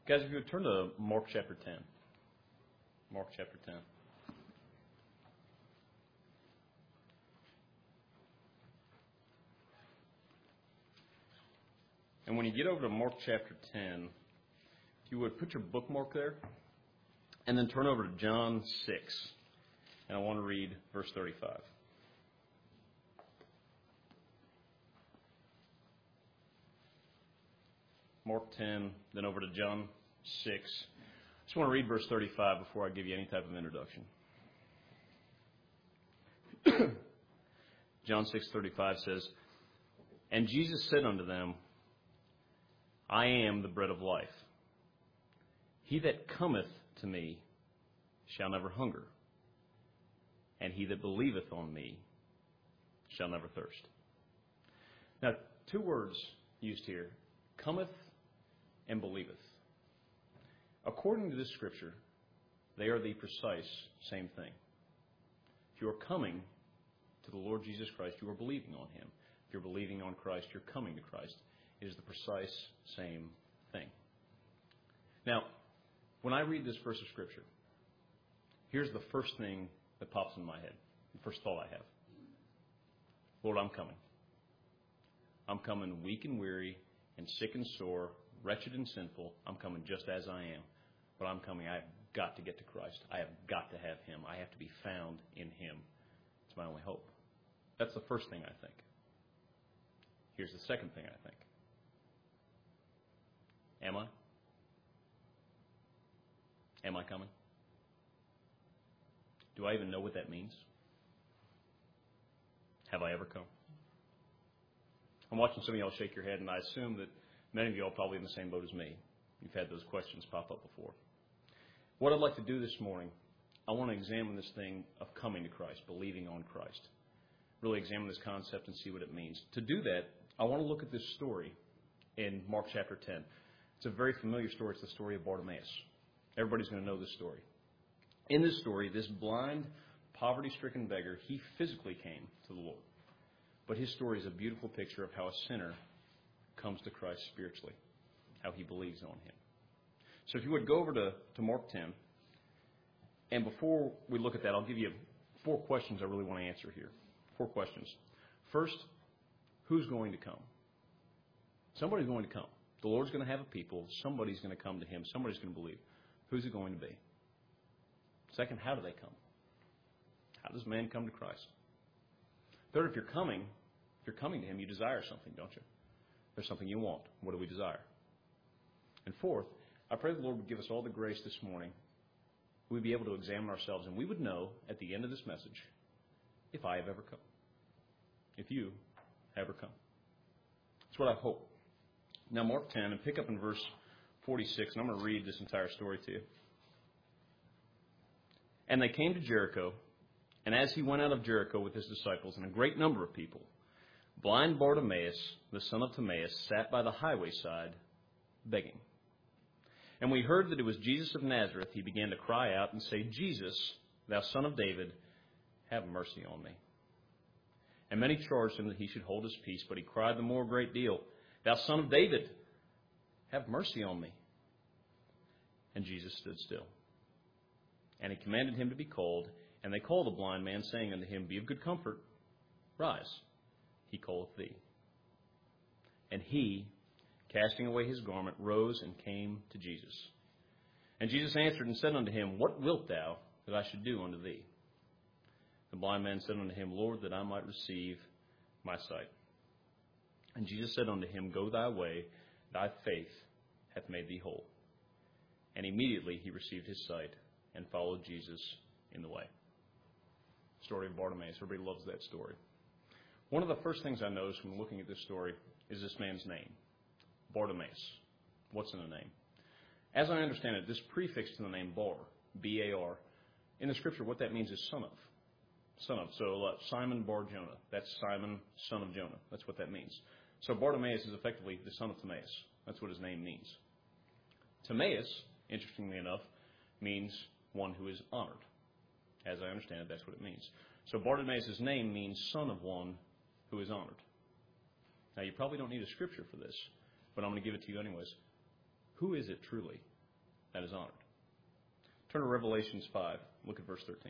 Guys, if you would turn to Mark chapter 10. Mark chapter 10. And when you get over to Mark chapter 10, if you would put your bookmark there, and then turn over to John 6. And I want to read verse 35. Mark 10, then over to John 6. I just want to read verse 35 before I give you any type of introduction. John 6:35 says, "And Jesus said unto them, I am the bread of life. He that cometh to me shall never hunger, and he that believeth on me shall never thirst." Now, two words used here, cometh and believeth. According to this scripture, they are the precise same thing. If you are coming to the Lord Jesus Christ, you are believing on him. If you're believing on Christ, you're coming to Christ. It is the precise same thing. Now, when I read this verse of scripture, here's the first thing that pops in my head, the first thought I have. Lord, I'm coming. I'm coming weak and weary and sick and sore, wretched and sinful. I'm coming just as I am. But I'm coming. I have got to get to Christ. I have got to have him. I have to be found in him. It's my only hope. That's the first thing I think. Here's the second thing I think. Am I? Am I coming? Do I even know what that means? Have I ever come? I'm watching some of y'all shake your head, and I assume that many of y'all are probably in the same boat as me. You've had those questions pop up before. What I'd like to do this morning, I want to examine this thing of coming to Christ, believing on Christ. Really examine this concept and see what it means. To do that, I want to look at this story in Mark chapter 10. It's a very familiar story. It's the story of Bartimaeus. Everybody's going to know this story. In this story, this blind, poverty-stricken beggar, he physically came to the Lord. But his story is a beautiful picture of how a sinner comes to Christ spiritually, how he believes on him. So if you would go over to Mark 10, and before we look at that, I'll give you 4 questions I really want to answer here. 4 questions. First, who's going to come? Somebody's going to come. The Lord's going to have a people. Somebody's going to come to him. Somebody's going to believe. Who's it going to be? Second, how do they come? How does man come to Christ? Third, if you're coming to him, you desire something, don't you? There's something you want. What do we desire? And fourth, I pray the Lord would give us all the grace this morning. We'd be able to examine ourselves, and we would know at the end of this message if I have ever come. If you have ever come. That's what I hope. Now, Mark 10, and pick up in verse 46, and I'm going to read this entire story to you. "And they came to Jericho, and as he went out of Jericho with his disciples and a great number of people, blind Bartimaeus, the son of Timaeus, sat by the highway side, begging. And when he heard that it was Jesus of Nazareth, he began to cry out and say, Jesus, thou son of David, have mercy on me. And many charged him that he should hold his peace, but he cried the more a great deal, Thou son of David, have mercy on me. And Jesus stood still. And he commanded him to be called, and they called the blind man, saying unto him, Be of good comfort, rise, he calleth thee. And he, casting away his garment, rose and came to Jesus. And Jesus answered and said unto him, What wilt thou that I should do unto thee? The blind man said unto him, Lord, that I might receive my sight. And Jesus said unto him, Go thy way, thy faith hath made thee whole. And immediately he received his sight and followed Jesus in the way. Story of Bartimaeus. Everybody loves that story. One of the first things I noticed when looking at this story is this man's name, Bartimaeus. What's in the name? As I understand it, this prefix to the name Bar, B-A-R, in the scripture, what that means is son of. Son of. So Simon Bar Jonah. That's Simon, son of Jonah. That's what that means. So Bartimaeus is effectively the son of Timaeus. That's what his name means. Timaeus, interestingly enough, means one who is honored. As I understand it, that's what it means. So Bartimaeus' name means son of one who is honored. Now, you probably don't need a scripture for this, but I'm going to give it to you anyways. Who is it truly that is honored. Turn to Revelations 5. Look at verse 13.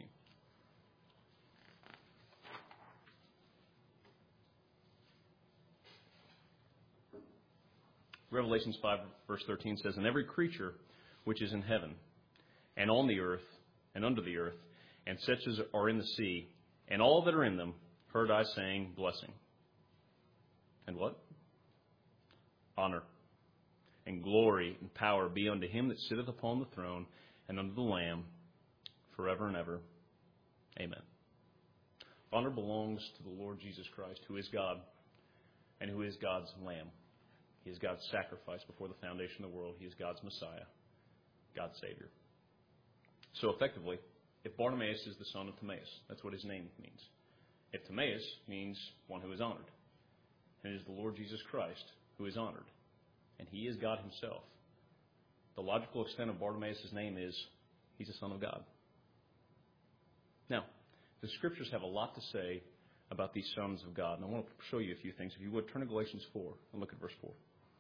Revelations 5, verse 13 says, "And every creature which is in heaven, and on the earth, and under the earth, and such as are in the sea, and all that are in them, heard I saying, blessing." And what? Honor, and glory, and power be unto him that sitteth upon the throne, and unto the Lamb, forever and ever. Amen. Honor belongs to the Lord Jesus Christ, who is God, and who is God's Lamb. He is God's sacrifice before the foundation of the world. He is God's Messiah, God's Savior. So effectively, if Bartimaeus is the son of Timaeus, that's what his name means. If Timaeus means one who is honored, and it is the Lord Jesus Christ who is honored, and he is God himself, the logical extent of Bartimaeus' name is he's a son of God. Now, the scriptures have a lot to say about these sons of God, and I want to show you a few things. If you would, turn to Galatians 4 and look at verse 4.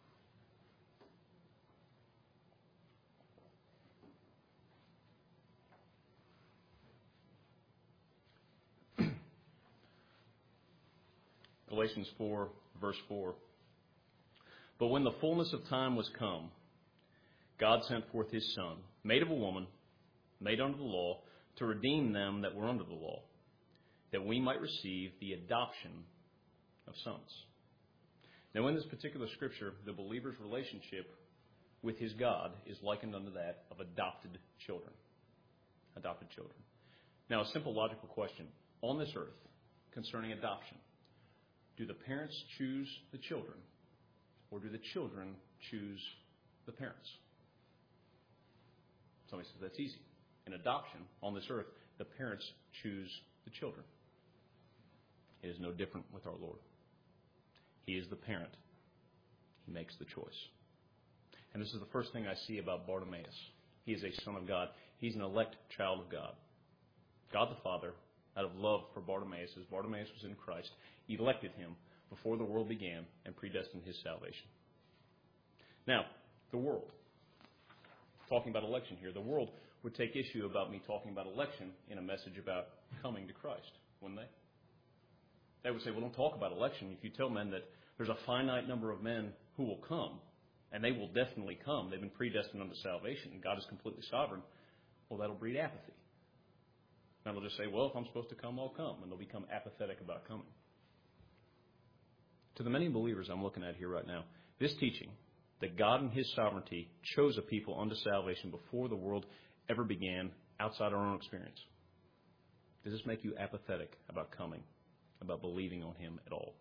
Galatians 4, verse 4. "But when the fullness of time was come, God sent forth his Son, made of a woman, made under the law, to redeem them that were under the law, that we might receive the adoption of sons." Now, in this particular scripture, the believer's relationship with his God is likened unto that of adopted children. Adopted children. Now, a simple logical question. On this earth, concerning adoption, do the parents choose the children, or do the children choose the parents? Somebody says that's easy. In adoption, on this earth, the parents choose the children. It is no different with our Lord. He is the parent. He makes the choice. And this is the first thing I see about Bartimaeus. He is a son of God. He's an elect child of God. God the Father, out of love for Bartimaeus, as Bartimaeus was in Christ, elected him before the world began and predestined his salvation. Now, the world. Talking about election here. The world would take issue about me talking about election in a message about coming to Christ, wouldn't they? They would say, well, don't talk about election. If you tell men that there's a finite number of men who will come, and they will definitely come, they've been predestined unto salvation, and God is completely sovereign, well, that'll breed apathy. And they'll just say, well, if I'm supposed to come, I'll come. And they'll become apathetic about coming. To the many believers I'm looking at here right now, this teaching, that God in his sovereignty chose a people unto salvation before the world ever began outside our own experience. Does this make you apathetic about coming, about believing on him at all?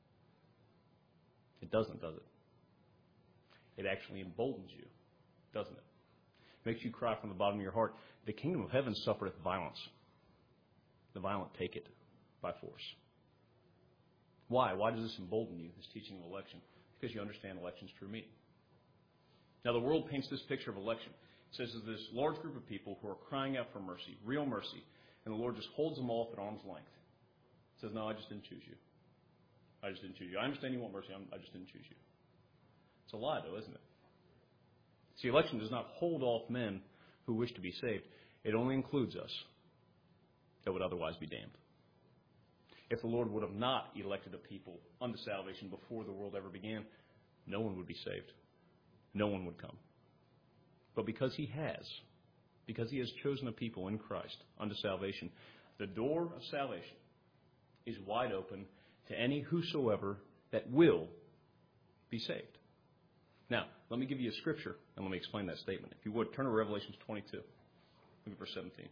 It doesn't, does it? It actually emboldens you, doesn't it? It makes you cry from the bottom of your heart, the kingdom of heaven suffereth violence. The violent take it by force. Why? Why does this embolden you, this teaching of election? Because you understand election's true meaning. Now, the world paints this picture of election. It says there's this large group of people who are crying out for mercy, real mercy, and the Lord just holds them off at arm's length. It says, no, I just didn't choose you. I just didn't choose you. I understand you want mercy. I just didn't choose you. It's a lie, though, isn't it? See, election does not hold off men who wish to be saved. It only includes us that would otherwise be damned. If the Lord would have not elected a people unto salvation before the world ever began, no one would be saved. No one would come. But because he has chosen a people in Christ unto salvation, the door of salvation is wide open to any whosoever that will be saved. Now, let me give you a scripture, and let me explain that statement. If you would, turn to Revelation 22. Look at verse 17.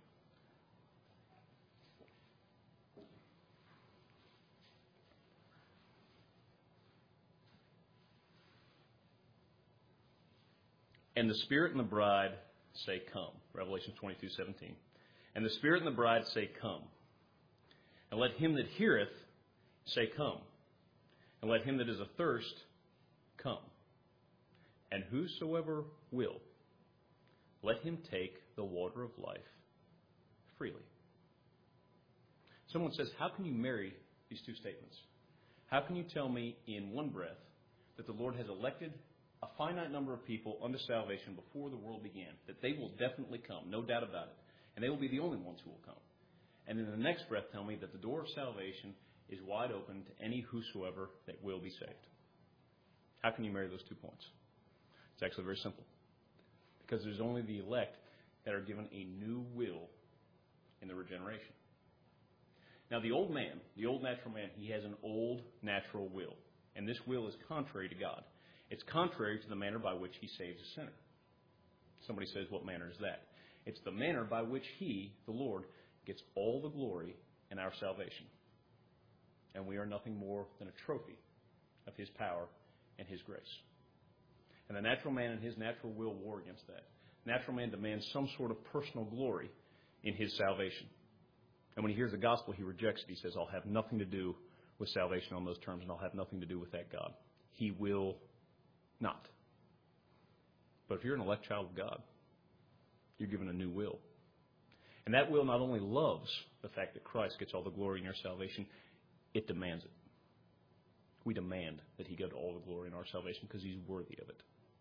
And the Spirit and the bride say, come. Revelation 22:17. And the Spirit and the bride say, come. And let him that heareth say, come. And let him that is athirst come. And whosoever will, let him take the water of life freely. Someone says, how can you marry these two statements? How can you tell me in one breath that the Lord has elected a finite number of people unto salvation before the world began, that they will definitely come, no doubt about it. And they will be the only ones who will come. And in the next breath tell me that the door of salvation is wide open to any whosoever that will be saved. How can you marry those 2 points? It's actually very simple. Because there's only the elect that are given a new will in the regeneration. Now the old man, the old natural man, he has an old natural will. And this will is contrary to God. It's contrary to the manner by which he saves a sinner. Somebody says, what manner is that? It's the manner by which he, the Lord, gets all the glory in our salvation. And we are nothing more than a trophy of his power and his grace. And the natural man and his natural will war against that. Natural man demands some sort of personal glory in his salvation. And when he hears the gospel, he rejects it. He says, I'll have nothing to do with salvation on those terms, and I'll have nothing to do with that God. He will not. But if you're an elect child of God, you're given a new will. And that will not only loves the fact that Christ gets all the glory in your salvation, it demands it. We demand that he get all the glory in our salvation because he's worthy of it.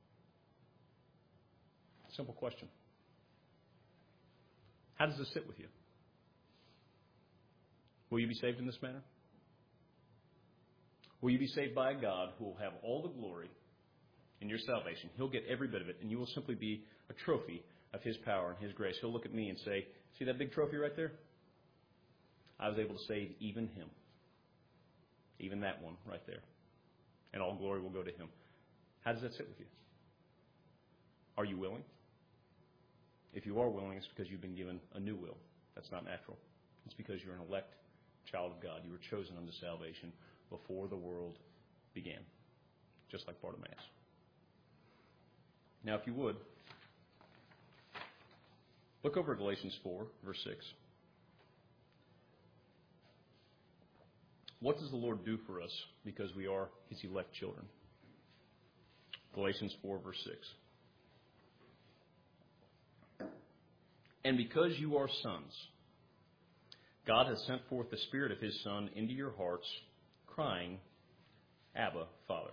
Simple question. How does this sit with you? Will you be saved in this manner? Will you be saved by a God who will have all the glory in your salvation? He'll get every bit of it, and you will simply be a trophy of his power and his grace. He'll look at me and say, see that big trophy right there? I was able to save even him. Even that one right there. And all glory will go to him. How does that sit with you? Are you willing? If you are willing, it's because you've been given a new will. That's not natural. It's because you're an elect child of God. You were chosen unto salvation before the world began. Just like Bartimaeus. Now, if you would, look over Galatians 4, verse 6. What does the Lord do for us because we are his elect children? Galatians 4, verse 6. And because you are sons, God has sent forth the Spirit of his Son into your hearts, crying, Abba, Father.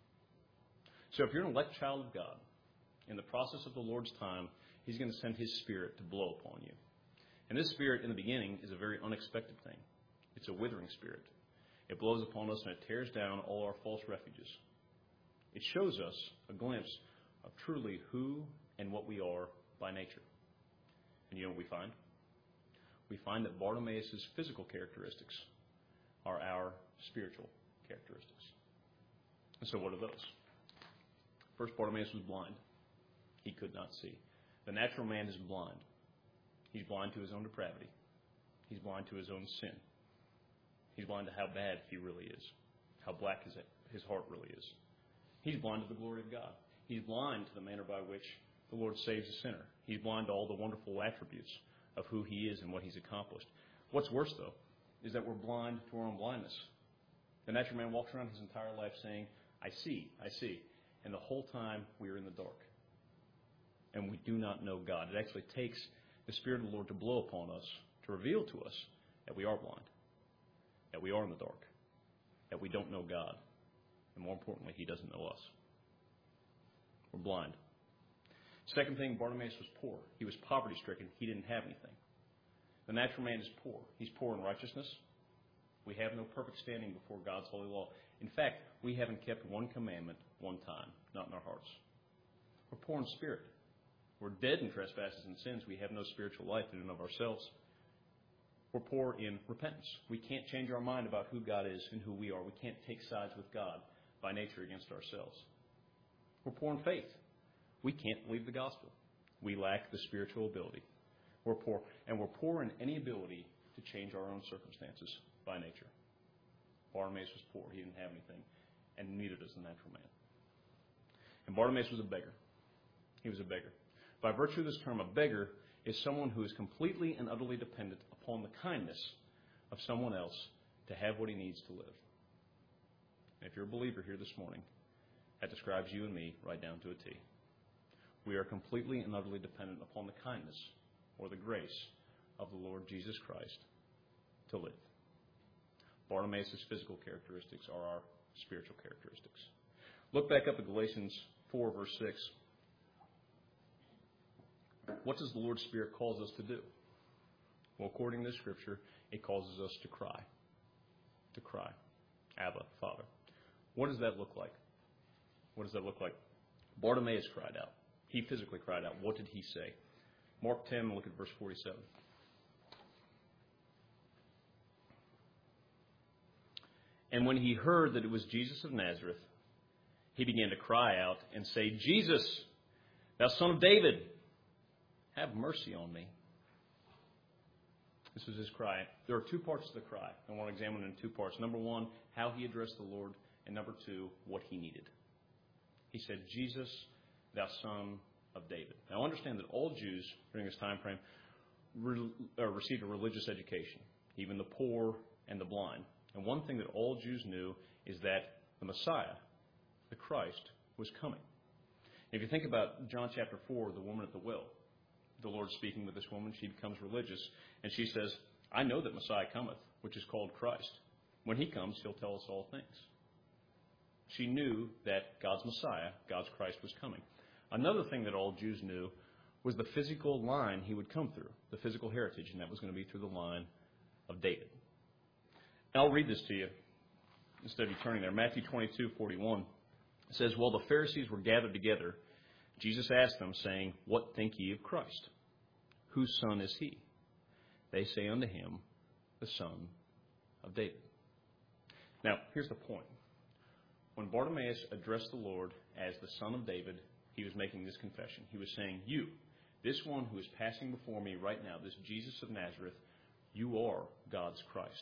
So if you're an elect child of God, in the process of the Lord's time, he's going to send his Spirit to blow upon you. And this Spirit, in the beginning, is a very unexpected thing. It's a withering Spirit. It blows upon us and it tears down all our false refuges. It shows us a glimpse of truly who and what we are by nature. And you know what we find? We find that Bartimaeus' physical characteristics are our spiritual characteristics. And so what are those? First, Bartimaeus was blind. He could not see. The natural man is blind. He's blind to his own depravity. He's blind to his own sin. He's blind to how bad he really is, how black his heart really is. He's blind to the glory of God. He's blind to the manner by which the Lord saves a sinner. He's blind to all the wonderful attributes of who he is and what he's accomplished. What's worse, though, is that we're blind to our own blindness. The natural man walks around his entire life saying, I see, I see. And the whole time we are in the dark. And we do not know God. It actually takes the Spirit of the Lord to blow upon us, to reveal to us that we are blind, that we are in the dark, that we don't know God, and more importantly, he doesn't know us. We're blind. Second thing, Bartimaeus was poor. He was poverty-stricken. He didn't have anything. The natural man is poor. He's poor in righteousness. We have no perfect standing before God's holy law. In fact, we haven't kept one commandment one time, not in our hearts. We're poor in spirit. We're dead in trespasses and sins. We have no spiritual life in and of ourselves. We're poor in repentance. We can't change our mind about who God is and who we are. We can't take sides with God by nature against ourselves. We're poor in faith. We can't believe the gospel. We lack the spiritual ability. We're poor. And we're poor in any ability to change our own circumstances by nature. Bartimaeus was poor. He didn't have anything. And neither does the natural man. And Bartimaeus was a beggar. He was a beggar. By virtue of this term, a beggar is someone who is completely and utterly dependent upon the kindness of someone else to have what he needs to live. And if you're a believer here this morning, that describes you and me right down to a T. We are completely and utterly dependent upon the kindness or the grace of the Lord Jesus Christ to live. Bartimaeus' physical characteristics are our spiritual characteristics. Look back up at Galatians 4, verse 6. What does the Lord's Spirit cause us to do? Well, according to Scripture, it causes us to cry. To cry. Abba, Father. What does that look like? What does that look like? Bartimaeus cried out. He physically cried out. What did he say? Mark 10, look at verse 47. And when he heard that it was Jesus of Nazareth, he began to cry out and say, Jesus, thou Son of David, have mercy on me. This was his cry. There are two parts to the cry. I want to examine it in two parts. Number one, how he addressed the Lord. And number two, what he needed. He said, Jesus, thou Son of David. Now understand that all Jews during this time frame received a religious education, even the poor and the blind. And one thing that all Jews knew is that the Messiah, the Christ, was coming. If you think about John chapter 4, the woman at the well, the Lord speaking with this woman, she becomes religious, and she says, I know that Messiah cometh, which is called Christ. When he comes, he'll tell us all things. She knew that God's Messiah, God's Christ, was coming. Another thing that all Jews knew was the physical line he would come through, the physical heritage, and that was going to be through the line of David. And I'll read this to you instead of you turning there. Matthew 22:41 says, While the Pharisees were gathered together, Jesus asked them, saying, What think ye of Christ? Whose son is he? They say unto him, the Son of David. Now, here's the point. When Bartimaeus addressed the Lord as the Son of David, he was making this confession. He was saying, You, this one who is passing before me right now, this Jesus of Nazareth, you are God's Christ.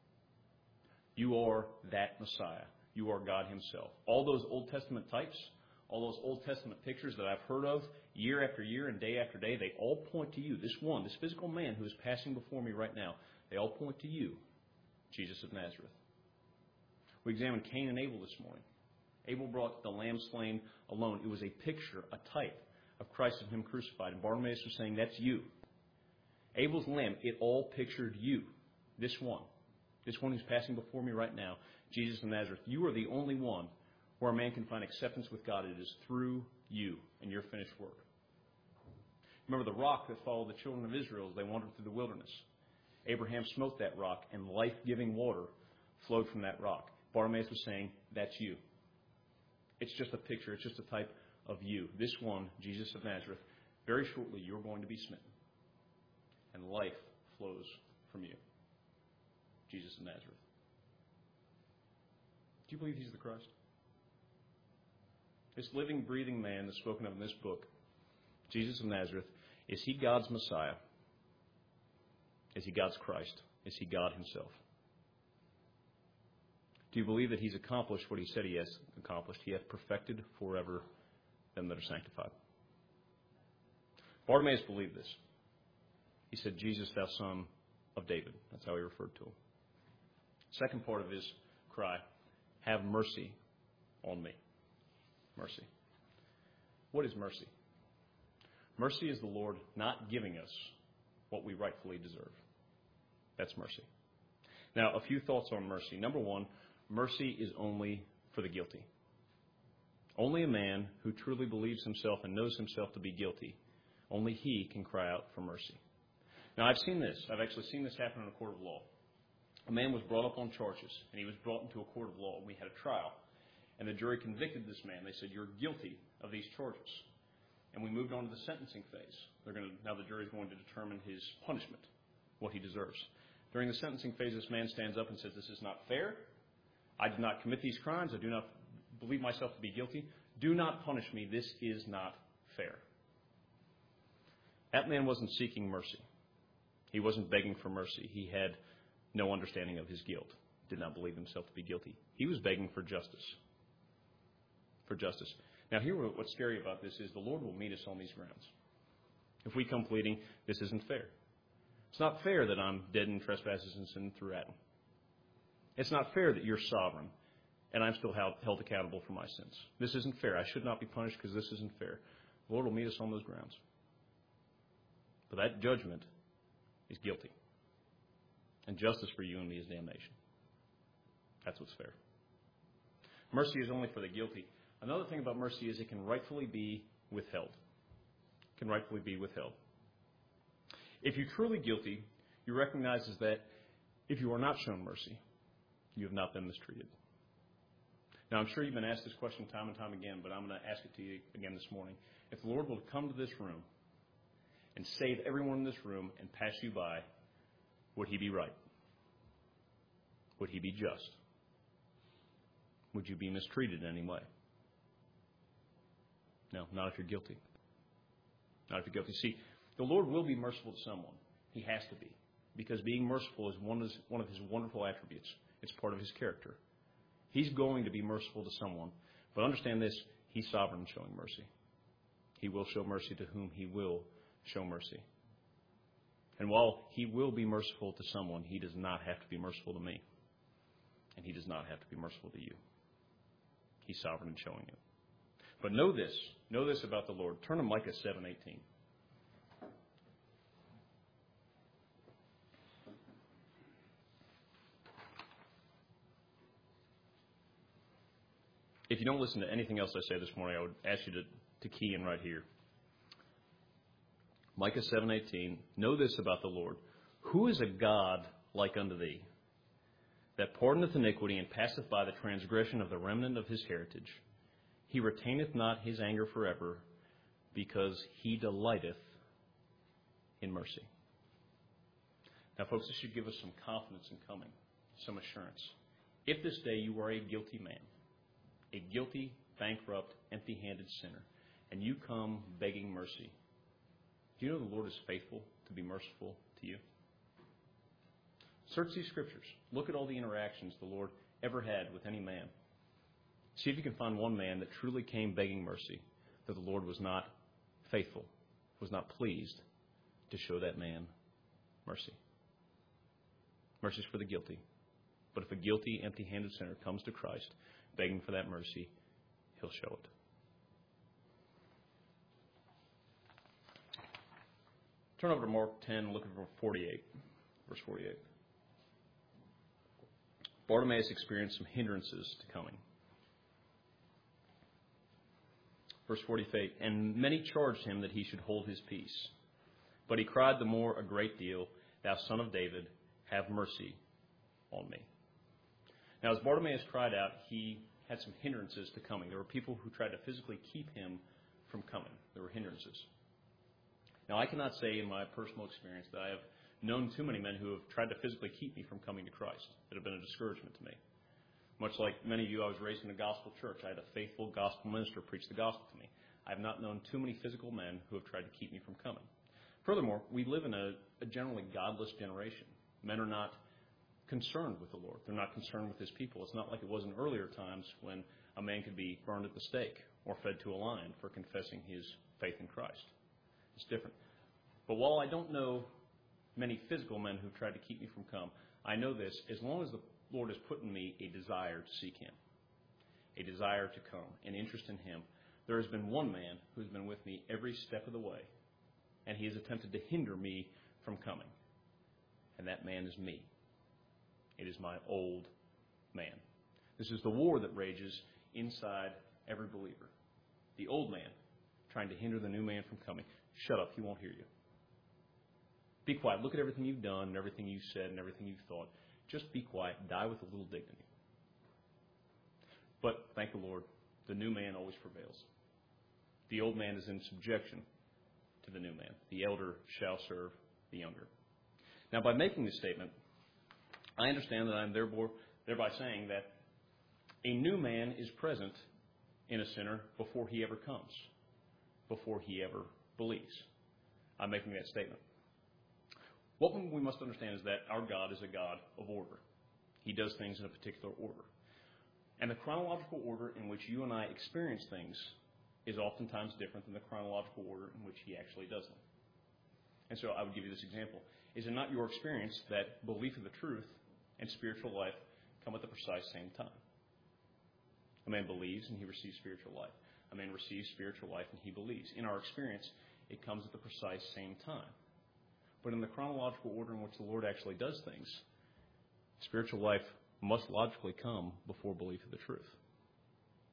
You are that Messiah. You are God himself. All those Old Testament types, all those Old Testament pictures that I've heard of year after year and day after day, they all point to you. This one, this physical man who is passing before me right now, they all point to you, Jesus of Nazareth. We examined Cain and Abel this morning. Abel brought the lamb slain alone. It was a picture, a type of Christ and him crucified. And Bartimaeus was saying, that's you. Abel's lamb, it all pictured you. This one who's passing before me right now, Jesus of Nazareth. You are the only one where a man can find acceptance with God. It is through you and your finished work. Remember the rock that followed the children of Israel as they wandered through the wilderness. Abraham smote that rock, and life-giving water flowed from that rock. Bartimaeus was saying, that's you. It's just a picture. It's just a type of you. This one, Jesus of Nazareth, very shortly you're going to be smitten. And life flows from you. Jesus of Nazareth. Do you believe he's the Christ? This living, breathing man that's spoken of in this book, Jesus of Nazareth, is he God's Messiah? Is he God's Christ? Is he God himself? Do you believe that he's accomplished what he said he has accomplished? He hath perfected forever them that are sanctified. Bartimaeus believed this. He said, Jesus, thou Son of David. That's how he referred to him. Second part of his cry, have mercy on me. Mercy. What is mercy? Mercy is the Lord not giving us what we rightfully deserve. That's mercy. Now, a few thoughts on mercy. Number one, mercy is only for the guilty. Only a man who truly believes himself and knows himself to be guilty, only he can cry out for mercy. Now, I've seen this. I've actually seen this happen in a court of law. A man was brought up on charges, and he was brought into a court of law. We had a trial, and the jury convicted this man. They said, you're guilty of these charges. And we moved on to the sentencing phase. Now the jury is going to determine his punishment, what he deserves. During the sentencing phase, this man stands up and says, this is not fair. I did not commit these crimes. I do not believe myself to be guilty. Do not punish me. This is not fair. That man wasn't seeking mercy. He wasn't begging for mercy. He had no understanding of his guilt. Did not believe himself to be guilty. He was begging for justice. For justice. Now, here, what's scary about this is the Lord will meet us on these grounds. If we come pleading, this isn't fair. It's not fair that I'm dead in trespasses and sin through Adam. It's not fair that you're sovereign and I'm still held accountable for my sins. This isn't fair. I should not be punished because this isn't fair. The Lord will meet us on those grounds. But that judgment is guilty. And justice for you and me is damnation. That's what's fair. Mercy is only for the guilty. Another thing about mercy is it can rightfully be withheld. It can rightfully be withheld. If you're truly guilty, you recognize that if you are not shown mercy, you have not been mistreated. Now, I'm sure you've been asked this question time and time again, but I'm going to ask it to you again this morning. If the Lord will come to this room and save everyone in this room and pass you by, would he be right? Would he be just? Would you be mistreated in any way? No, not if you're guilty. Not if you're guilty. See, the Lord will be merciful to someone. He has to be. Because being merciful is one of his wonderful attributes. It's part of his character. He's going to be merciful to someone. But understand this, he's sovereign in showing mercy. He will show mercy to whom he will show mercy. And while he will be merciful to someone, he does not have to be merciful to me. And he does not have to be merciful to you. He's sovereign in showing it. But know this about the Lord. Turn to Micah 7:18. If you don't listen to anything else I say this morning, I would ask you to key in right here. Micah 7:18. Know this about the Lord. Who is a God like unto thee, that pardoneth iniquity and passeth by the transgression of the remnant of his heritage? He retaineth not his anger forever, because he delighteth in mercy. Now, folks, this should give us some confidence in coming, some assurance. If this day you are a guilty man, a guilty, bankrupt, empty-handed sinner, and you come begging mercy, do you know the Lord is faithful to be merciful to you? Search these scriptures. Look at all the interactions the Lord ever had with any man. See if you can find one man that truly came begging mercy, that the Lord was not faithful, was not pleased to show that man mercy. Mercy is for the guilty. But if a guilty, empty-handed sinner comes to Christ begging for that mercy, he'll show it. Turn over to Mark 10, look at verse 48. Bartimaeus experienced some hindrances to coming. Verse 48, and many charged him that he should hold his peace. But he cried the more a great deal, Thou Son of David, have mercy on me. Now, as Bartimaeus cried out, he had some hindrances to coming. There were people who tried to physically keep him from coming. There were hindrances. Now, I cannot say in my personal experience that I have known too many men who have tried to physically keep me from coming to Christ, that have been a discouragement to me. Much like many of you, I was raised in a gospel church. I had a faithful gospel minister preach the gospel to me. I have not known too many physical men who have tried to keep me from coming. Furthermore, we live in a generally godless generation. Men are not concerned with the Lord. They're not concerned with his people. It's not like it was in earlier times when a man could be burned at the stake or fed to a lion for confessing his faith in Christ. It's different. But while I don't know many physical men who've tried to keep me from come, I know this: as long as the Lord has put in me a desire to seek him, a desire to come, an interest in him, there has been one man who's been with me every step of the way, and he has attempted to hinder me from coming. And that man is me. It is my old man. This is the war that rages inside every believer. The old man trying to hinder the new man from coming. Shut up, he won't hear you. Be quiet. Look at everything you've done and everything you've said and everything you've thought. Just be quiet. Die with a little dignity. But thank the Lord, the new man always prevails. The old man is in subjection to the new man. The elder shall serve the younger. Now, by making this statement, I understand that I'm thereby saying that a new man is present in a sinner before he ever comes, before he ever believes. I'm making that statement. What we must understand is that our God is a God of order. He does things in a particular order. And the chronological order in which you and I experience things is oftentimes different than the chronological order in which he actually does them. And so I would give you this example. Is it not your experience that belief of the truth and spiritual life come at the precise same time? A man believes and he receives spiritual life. A man receives spiritual life and he believes. In our experience, it comes at the precise same time. But in the chronological order in which the Lord actually does things, spiritual life must logically come before belief of the truth.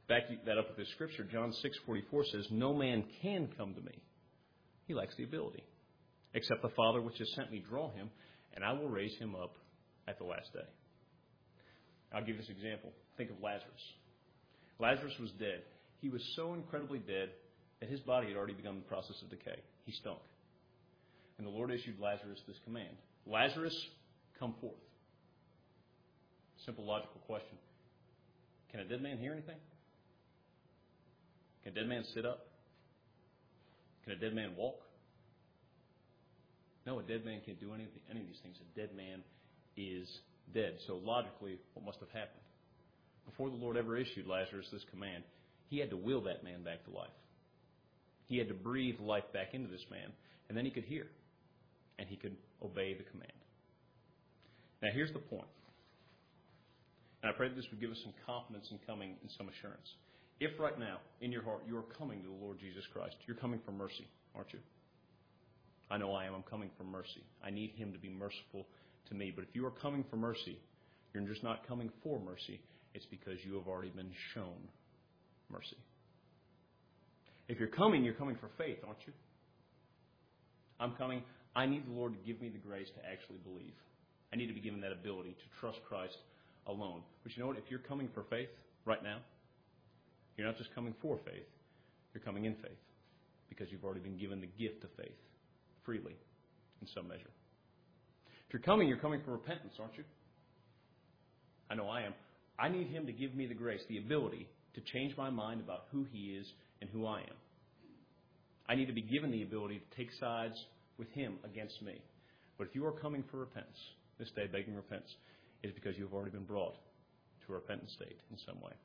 Back that up with this scripture, John 6:44 says, "No man can come to me." He lacks the ability. "Except the Father which has sent me draw him, and I will raise him up at the last day." I'll give this example. Think of Lazarus. Lazarus was dead. He was so incredibly dead that his body had already begun the process of decay. He stunk. And the Lord issued Lazarus this command: "Lazarus, come forth." Simple logical question. Can a dead man hear anything? Can a dead man sit up? Can a dead man walk? No, a dead man can't do any of these things. A dead man is dead. So logically, what must have happened? Before the Lord ever issued Lazarus this command, he had to will that man back to life. He had to breathe life back into this man, and then he could hear, and he could obey the command. Now here's the point. And I pray that this would give us some confidence in coming and some assurance. If right now, in your heart, you are coming to the Lord Jesus Christ, you're coming for mercy, aren't you? I know I am. I'm coming for mercy. I need him to be merciful to me. But if you are coming for mercy, you're just not coming for mercy. It's because you have already been shown mercy. If you're coming for faith, aren't you? I'm coming. I need the Lord to give me the grace to actually believe. I need to be given that ability to trust Christ alone. But you know what? If you're coming for faith right now, you're not just coming for faith. You're coming in faith because you've already been given the gift of faith freely in some measure. If you're coming for repentance, aren't you? I know I am. I need him to give me the grace, the ability to change my mind about who he is and who I am. I need to be given the ability to take sides with him against me. But if you are coming for repentance, this day begging repentance, it is because you have already been brought to a repentant state in some way.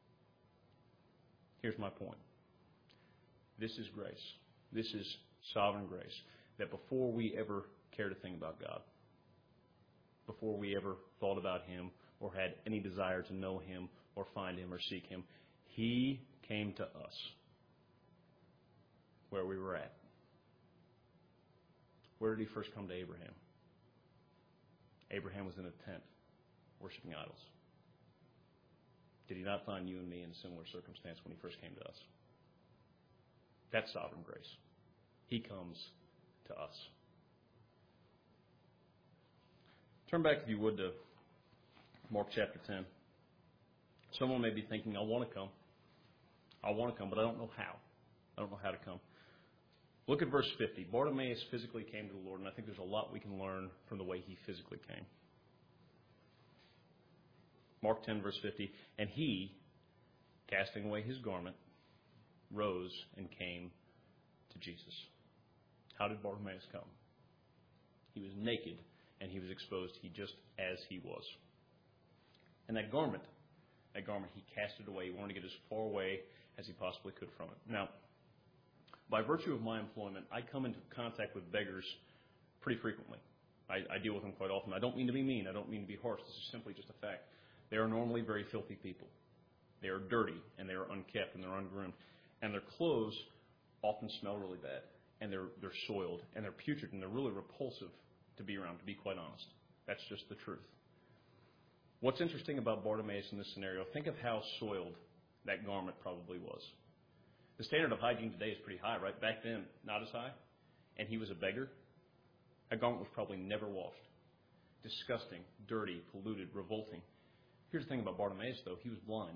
Here's my point. This is grace. This is sovereign grace. That before we ever cared a thing about God, before we ever thought about him or had any desire to know him or find him or seek him, he came to us where we were at. Where did he first come to Abraham? Abraham was in a tent worshiping idols. Did he not find you and me in a similar circumstance when he first came to us? That's sovereign grace. He comes to us. Turn back, if you would, to Mark chapter 10. Someone may be thinking, I want to come, but I don't know how. I don't know how to come. Look at verse 50. Bartimaeus physically came to the Lord, and I think there's a lot we can learn from the way he physically came. Mark 10, verse 50. And he, casting away his garment, rose and came to Jesus. How did Bartimaeus come? He was naked and he was exposed, just as he was. And that garment, he cast it away. He wanted to get as far away as he possibly could from it. Now, by virtue of my employment, I come into contact with beggars pretty frequently. I deal with them quite often. I don't mean to be mean. I don't mean to be harsh. This is simply just a fact. They are normally very filthy people. They are dirty, and they are unkept, and they're ungroomed. And their clothes often smell really bad, and they're soiled, and they're putrid, and they're really repulsive to be around, to be quite honest. That's just the truth. What's interesting about Bartimaeus in this scenario, think of how soiled that garment probably was. The standard of hygiene today is pretty high, right? Back then, not as high. And he was a beggar. That garment was probably never washed. Disgusting, dirty, polluted, revolting. Here's the thing about Bartimaeus, though. He was blind.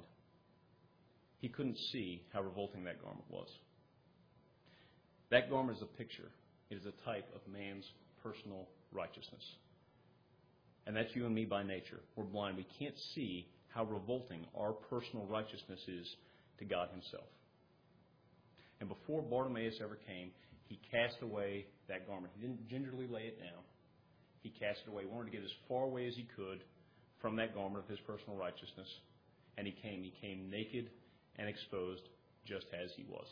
He couldn't see how revolting that garment was. That garment is a picture. It is a type of man's personal righteousness. And that's you and me by nature. We're blind. We can't see how revolting our personal righteousness is to God himself. And before Bartimaeus ever came, he cast away that garment. He didn't gingerly lay it down. He cast it away. He wanted to get as far away as he could from that garment of his personal righteousness. And he came naked and exposed just as he was.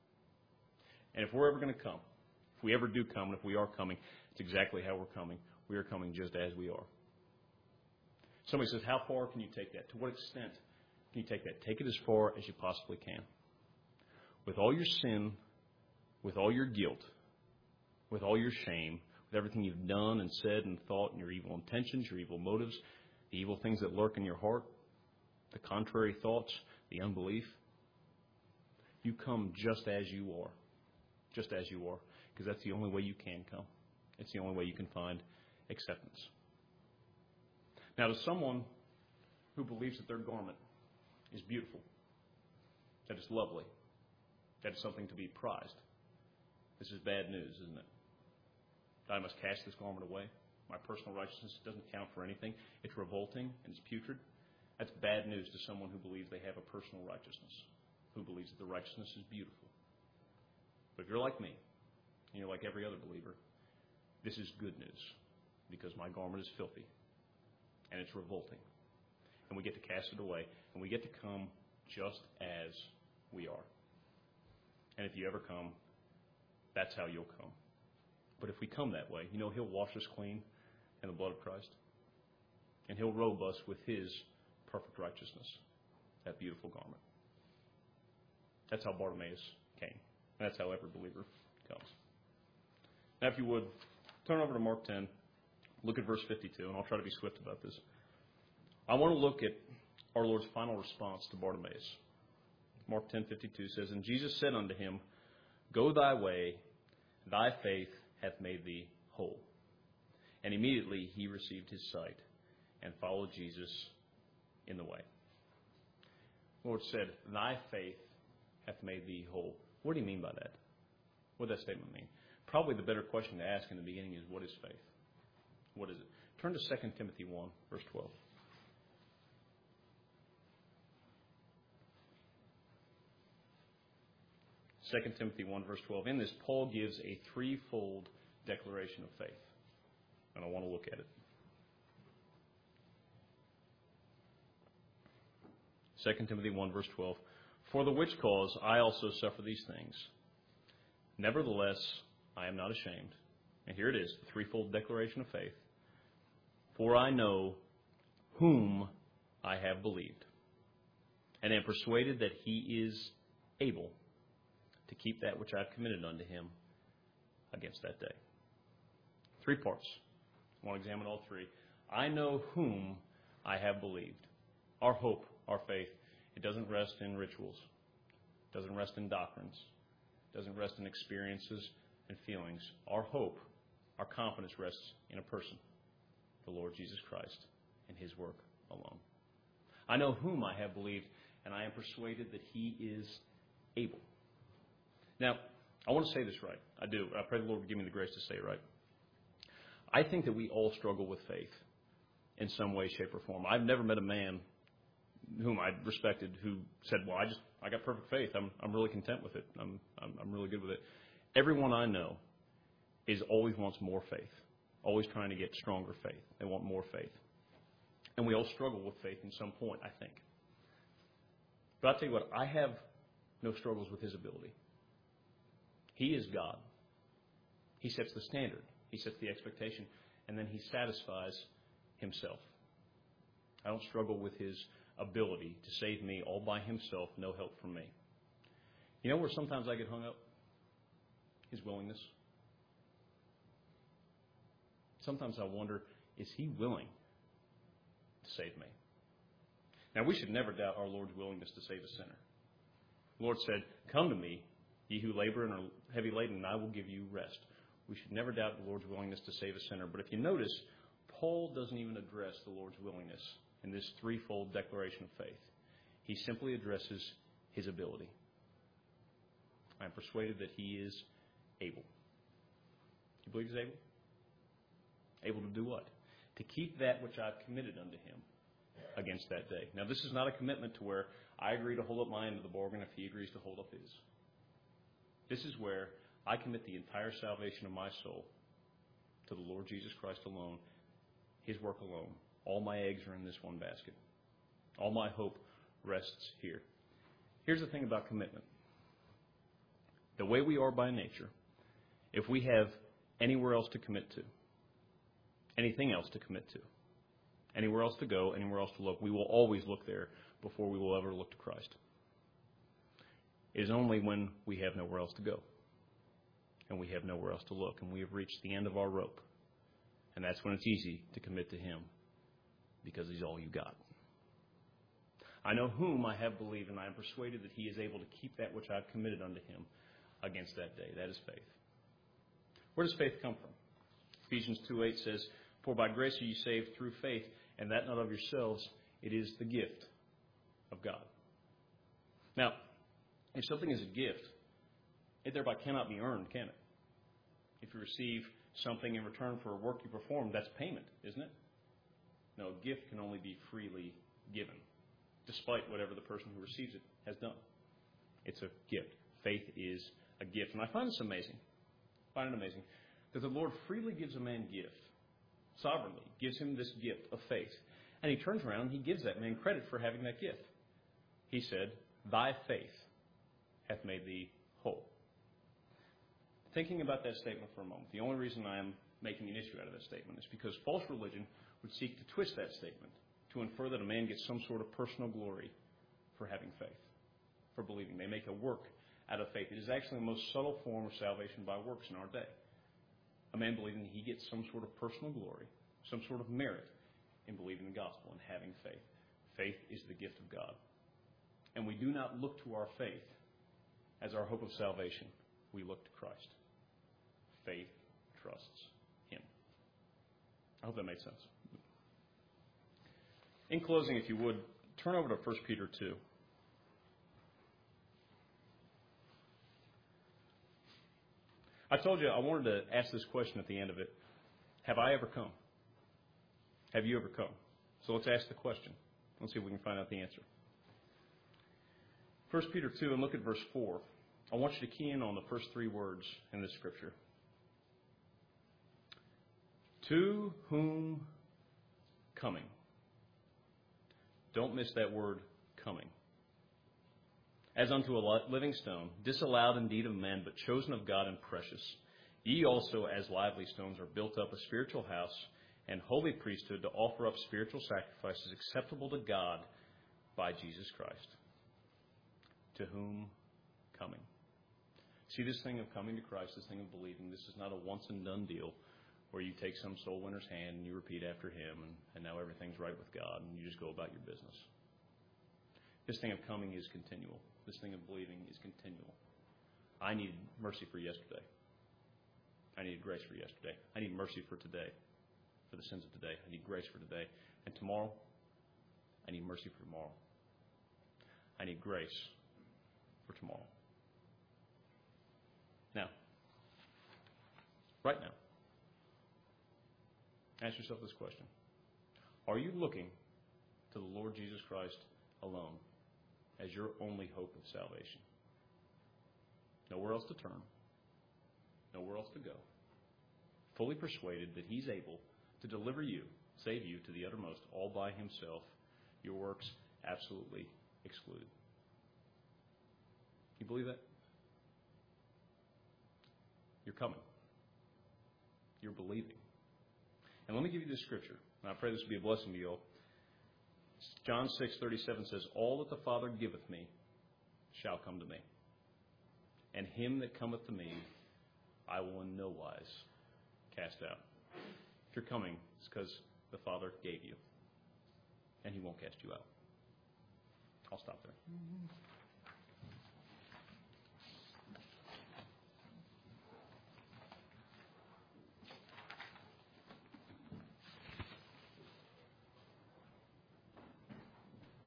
And if we're ever going to come, if we ever do come, and if we are coming, it's exactly how we're coming. We are coming just as we are. Somebody says, how far can you take that? To what extent can you take that? Take it as far as you possibly can. With all your sin, with all your guilt, with all your shame, with everything you've done and said and thought, and your evil intentions, your evil motives, the evil things that lurk in your heart, the contrary thoughts, the unbelief, You come just as you are. Just as you are. Because that's the only way you can come. It's the only way you can find acceptance. Now, to someone who believes that their garment is beautiful, that it's lovely, that it's something to be prized, this is bad news, isn't it? I must cast this garment away. My personal righteousness doesn't count for anything. It's revolting and it's putrid. That's bad news to someone who believes they have a personal righteousness, who believes that the righteousness is beautiful. But if you're like me, and you're like every other believer, this is good news, because my garment is filthy, and it's revolting. And we get to cast it away, and we get to come just as we are. And if you ever come, that's how you'll come. But if we come that way, you know, He'll wash us clean in the blood of Christ. And He'll robe us with His perfect righteousness, that beautiful garment. That's how Bartimaeus came. And that's how every believer comes. Now, if you would, turn over to Mark 10. Look at verse 52, and I'll try to be swift about this. I want to look at our Lord's final response to Bartimaeus. Mark 10:52 says, "And Jesus said unto him, Go thy way, thy faith hath made thee whole. And immediately he received his sight and followed Jesus in the way." The Lord said, "Thy faith hath made thee whole." What do you mean by that? What does that statement mean? Probably the better question to ask in the beginning is, what is faith? What is it? Turn to 2 Timothy 1, verse 12. 2 Timothy 1, verse 12. In this, Paul gives a threefold declaration of faith. And I want to look at it. 2 Timothy 1, verse 12. "For the which cause I also suffer these things. Nevertheless, I am not ashamed." And here it is, the threefold declaration of faith. "For I know whom I have believed, and am persuaded that He is able to keep that which I have committed unto Him against that day." 3 parts. I want to examine all 3. I know whom I have believed. Our hope, our faith, it doesn't rest in rituals. It doesn't rest in doctrines. It doesn't rest in experiences and feelings. Our hope, our confidence rests in a person, the Lord Jesus Christ, and His work alone. I know whom I have believed, and I am persuaded that He is able. Now, I want to say this right. I do. I pray the Lord would give me the grace to say it right. I think that we all struggle with faith in some way, shape, or form. I've never met a man whom I respected who said, "Well, I got perfect faith. I'm really content with it. I'm really good with it." Everyone I know always wants more faith, always trying to get stronger faith. They want more faith. And we all struggle with faith in some point, I think. But I'll tell you what, I have no struggles with His ability. He is God. He sets the standard. He sets the expectation. And then He satisfies Himself. I don't struggle with His ability to save me all by Himself, no help from me. You know where sometimes I get hung up? His willingness. Sometimes I wonder, is He willing to save me? Now, we should never doubt our Lord's willingness to save a sinner. The Lord said, "Come to me, ye who labor and are heavy laden, and I will give you rest." We should never doubt the Lord's willingness to save a sinner. But if you notice, Paul doesn't even address the Lord's willingness in this threefold declaration of faith. He simply addresses His ability. I am persuaded that He is able. You believe He's able? Able to do what? To keep that which I've committed unto Him against that day. Now, this is not a commitment to where I agree to hold up my end of the bargain if He agrees to hold up His. This is where I commit the entire salvation of my soul to the Lord Jesus Christ alone, His work alone. All my eggs are in this one basket. All my hope rests here. Here's the thing about commitment. The way we are by nature, if we have anywhere else to commit to, anything else to commit to, anywhere else to go, anywhere else to look, we will always look there before we will ever look to Christ. It is only when we have nowhere else to go and we have nowhere else to look and we have reached the end of our rope, and that's when it's easy to commit to Him because He's all you got. I know whom I have believed, and I am persuaded that he is able to keep that which I have committed unto him against that day. That is faith. Where does faith come from? Ephesians 2:8 says, For by grace are you saved through faith, and that not of yourselves, it is the gift of God. Now, if something is a gift, it thereby cannot be earned, can it? If you receive something in return for a work you perform, that's payment, isn't it? No, a gift can only be freely given, despite whatever the person who receives it has done. It's a gift. Faith is a gift. And I find this amazing. I find it amazing that the Lord freely gives a man gift, sovereignly gives him this gift of faith. And he turns around and he gives that man credit for having that gift. He said, Thy faith hath made thee whole. Thinking about that statement for a moment, the only reason I am making an issue out of that statement is because false religion would seek to twist that statement to infer that a man gets some sort of personal glory for having faith, for believing. They make a work out of faith. It is actually the most subtle form of salvation by works in our day. A man believing he gets some sort of personal glory, some sort of merit in believing the gospel and having faith. Faith is the gift of God. And we do not look to our faith as our hope of salvation. We look to Christ. Faith trusts him. I hope that made sense. In closing, if you would, turn over to 1 Peter 2. I told you I wanted to ask this question at the end of it. Have I ever come? Have you ever come? So let's ask the question. Let's see if we can find out the answer. 1 Peter 2, and look at verse 4. I want you to key in on the first three words in this scripture. To whom coming? Don't miss that word, coming. As unto a living stone, disallowed indeed of men, but chosen of God and precious. Ye also, as lively stones, are built up a spiritual house and holy priesthood to offer up spiritual sacrifices acceptable to God by Jesus Christ. To whom coming? See, this thing of coming to Christ, this thing of believing, this is not a once-and-done deal where you take some soul winner's hand and you repeat after him and now everything's right with God and you just go about your business. This thing of coming is continual. This thing of believing is continual. I needed mercy for yesterday. I needed grace for yesterday. I need mercy for today, for the sins of today. I need grace for today. And tomorrow, I need mercy for tomorrow. I need grace for tomorrow. Now, right now, ask yourself this question. Are you looking to the Lord Jesus Christ alone as your only hope of salvation? Nowhere else to turn. Nowhere else to go. Fully persuaded that he's able to deliver you, save you to the uttermost, all by himself, your works absolutely excluded. You believe that? You're coming. You're believing. And let me give you this scripture, and I pray this will be a blessing to you all. John 6:37 says, All that the Father giveth me shall come to me. And him that cometh to me, I will in no wise cast out. If you're coming, it's because the Father gave you. And he won't cast you out. I'll stop there.